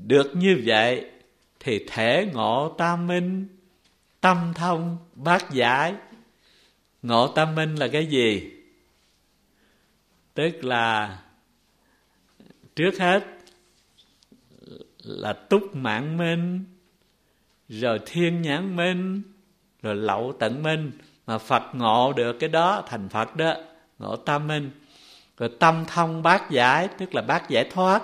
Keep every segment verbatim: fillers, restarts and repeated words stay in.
Được như vậy thì thể ngộ tam minh, tâm thông bát giải. Ngộ tam minh là cái gì? Tức là trước hết là túc mạng minh, rồi thiên nhãn minh, rồi lậu tận minh. Mà Phật ngộ được cái đó thành Phật đó, ngộ tam minh. Rồi tâm thông bát giải, tức là bát giải thoát.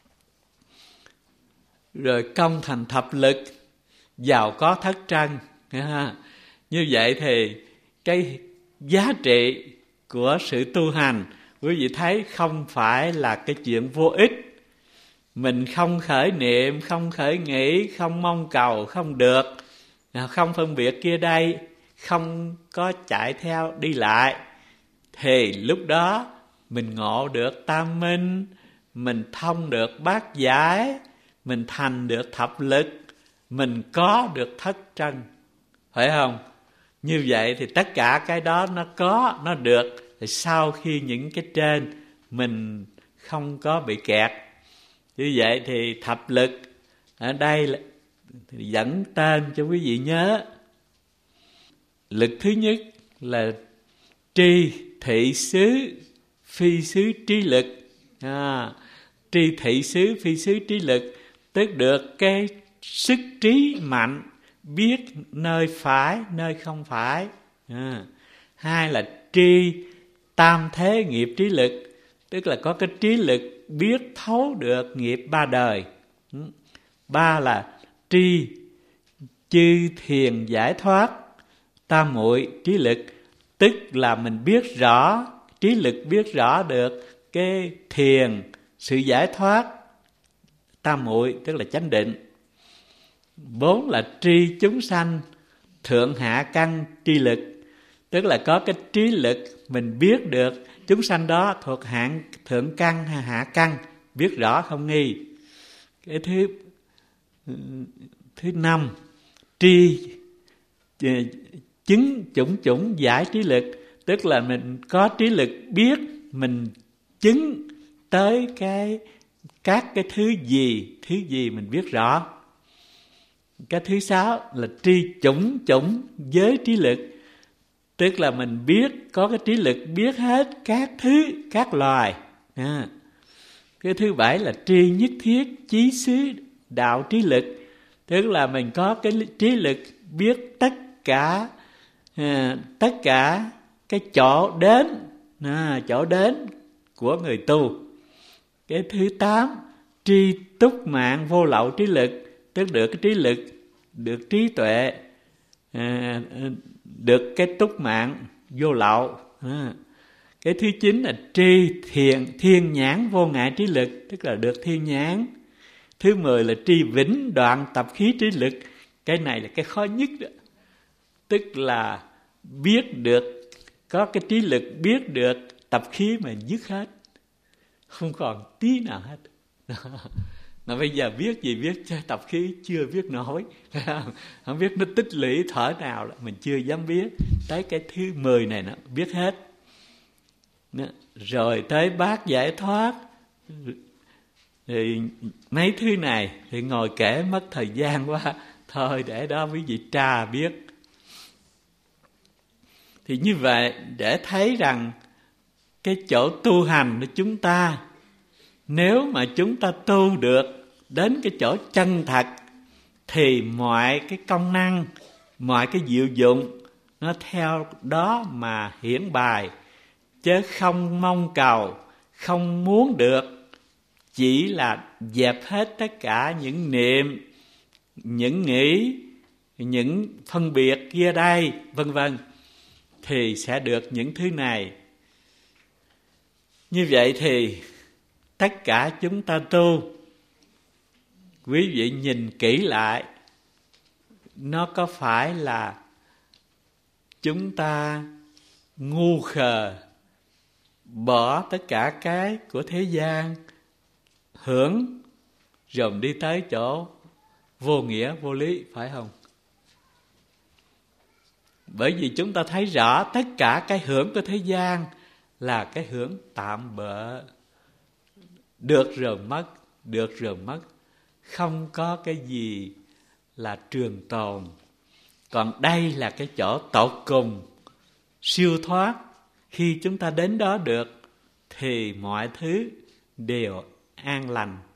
Rồi công thành thập lực, giàu có thất trân. Như vậy thì cái giá trị của sự tu hành, quý vị thấy không phải là cái chuyện vô ích. Mình không khởi niệm, không khởi nghĩ, không mong cầu, không được, không phân biệt kia đây, không có chạy theo đi lại, thì lúc đó mình ngộ được tam minh, mình thông được bát giải, mình thành được thập lực, mình có được thất trân, phải không? Như vậy thì tất cả cái đó nó có, nó được, thì sau khi những cái trên mình không có bị kẹt. Như vậy thì thập lực ở đây là dẫn tên cho quý vị nhớ. Lực thứ nhất là tri thị xứ phi xứ trí lực. à, Tri thị xứ phi xứ trí lực, tức được cái sức trí mạnh, biết nơi phải nơi không phải. à. Hai là tri tam thế nghiệp trí lực, tức là có cái trí lực biết thấu được nghiệp ba đời. Ba là tri chư thiền giải thoát tam muội trí lực, tức là mình biết rõ, trí lực biết rõ được cái thiền, sự giải thoát tam muội, tức là chánh định. Bốn là tri chúng sanh thượng hạ căn tri lực, tức là có cái trí lực mình biết được chúng sanh đó thuộc hạng thượng căn hay hạ căn, biết rõ không nghi. Cái thứ thứ năm, tri chứng chủng chủng giải trí lực, tức là mình có trí lực biết mình chứng tới cái các cái thứ gì, thứ gì mình biết rõ. Cái thứ sáu là tri chủng chủng giới trí lực, tức là mình biết, có cái trí lực biết hết các thứ, các loài. à. Cái thứ bảy là tri nhất thiết chí xứ đạo trí lực, tức là mình có cái trí lực biết tất cả à, tất cả cái chỗ đến, à, chỗ đến của người tu. Cái thứ tám, tri túc mạng vô lậu trí lực, tức được cái trí lực, được trí tuệ, à, được cái túc mạng vô lậu. à. Cái thứ chín là tri thiền thiên nhãn vô ngại trí lực, tức là được thiên nhãn. Thứ mười là tri vĩnh đoạn tập khí trí lực, cái này là cái khó nhất đó. Tức là biết được, có cái trí lực biết được tập khí mà dứt hết, không còn tí nào hết. Mà bây giờ biết gì biết, tập khí chưa biết nổi, không biết nó tích lũy thở nào là mình chưa dám biết. Tới cái thứ mười này nó biết hết. Rồi tới bát giải thoát, thì mấy thứ này thì ngồi kể mất thời gian quá, thôi để đó quý vị tra biết. Thì như vậy để thấy rằng cái chỗ tu hành của chúng ta, nếu mà chúng ta tu được đến cái chỗ chân thật, thì mọi cái công năng, mọi cái diệu dụng nó theo đó mà hiển bài, chứ không mong cầu, không muốn được, chỉ là dẹp hết tất cả những niệm, những nghĩ, những phân biệt kia đây, vân vân, thì sẽ được những thứ này. Như vậy thì tất cả chúng ta tu, quý vị nhìn kỹ lại, nó có phải là chúng ta ngu khờ, bỏ tất cả cái của thế gian, hưởng rồi đi tới chỗ vô nghĩa, vô lý, phải không? Bởi vì chúng ta thấy rõ tất cả cái hưởng của thế gian là cái hưởng tạm bợ, được rồi mất, được rồi mất, không có cái gì là trường tồn. Còn đây là cái chỗ tột cùng, siêu thoát. Khi chúng ta đến đó được thì mọi thứ đều an lành.